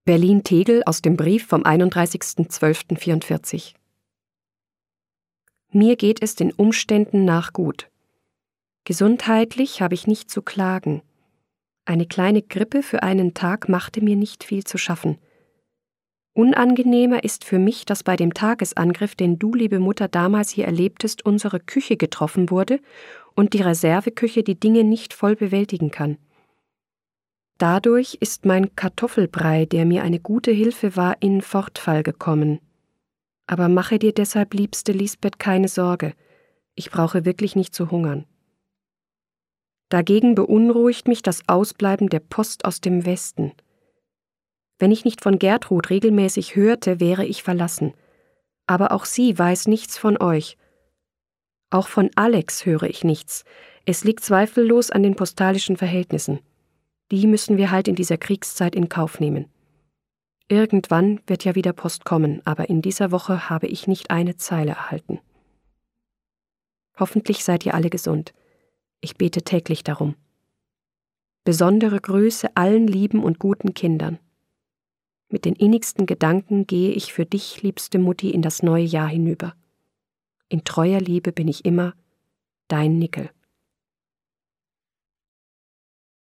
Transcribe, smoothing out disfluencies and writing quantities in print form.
Berlin-Tegel aus dem Brief vom 31.12.44. Mir geht es den Umständen nach gut. Gesundheitlich habe ich nicht zu klagen. Eine kleine Grippe für einen Tag machte mir nicht viel zu schaffen. Unangenehmer ist für mich, dass bei dem Tagesangriff, den du, liebe Mutter, damals hier erlebtest, unsere Küche getroffen wurde und die Reserveküche die Dinge nicht voll bewältigen kann. Dadurch ist mein Kartoffelbrei, der mir eine gute Hilfe war, in Fortfall gekommen. Aber mache dir deshalb, liebste Lisbeth, keine Sorge. Ich brauche wirklich nicht zu hungern. Dagegen beunruhigt mich das Ausbleiben der Post aus dem Westen. Wenn ich nicht von Gertrud regelmäßig hörte, wäre ich verlassen. Aber auch sie weiß nichts von euch. Auch von Alex höre ich nichts. Es liegt zweifellos an den postalischen Verhältnissen. Die müssen wir halt in dieser Kriegszeit in Kauf nehmen. Irgendwann wird ja wieder Post kommen, aber in dieser Woche habe ich nicht eine Zeile erhalten. Hoffentlich seid ihr alle gesund. Ich bete täglich darum. Besondere Grüße allen lieben und guten Kindern. Mit den innigsten Gedanken gehe ich für dich, liebste Mutti, in das neue Jahr hinüber. In treuer Liebe bin ich immer, dein Nickel.